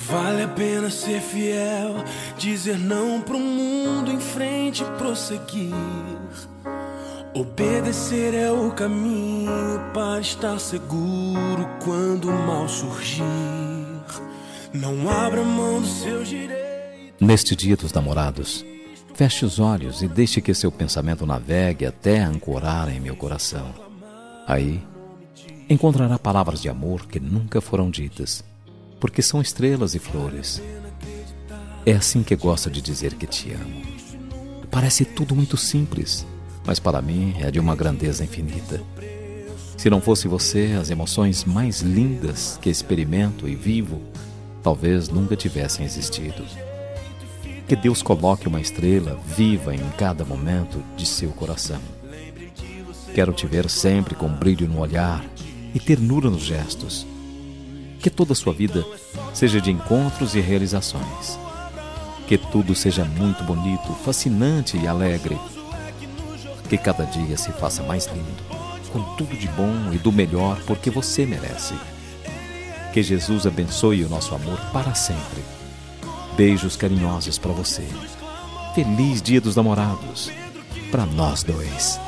Vale a pena ser fiel, dizer não pro mundo, em frente prosseguir. Obedecer é o caminho para estar seguro quando o mal surgir. Não abra mão dos seus direitos. Neste Dia dos Namorados, feche os olhos e deixe que seu pensamento navegue até ancorar em meu coração. Aí, encontrará palavras de amor que nunca foram ditas, porque são estrelas e flores. É assim que gosto de dizer que te amo. Parece tudo muito simples, mas para mim é de uma grandeza infinita. Se não fosse você, as emoções mais lindas que experimento e vivo talvez nunca tivessem existido. Que Deus coloque uma estrela viva em cada momento de seu coração. Quero te ver sempre com brilho no olhar e ternura nos gestos. Que toda a sua vida seja de encontros e realizações. Que tudo seja muito bonito, fascinante e alegre. Que cada dia se faça mais lindo, com tudo de bom e do melhor, porque você merece. Que Jesus abençoe o nosso amor para sempre. Beijos carinhosos para você. Feliz Dia dos Namorados para nós dois.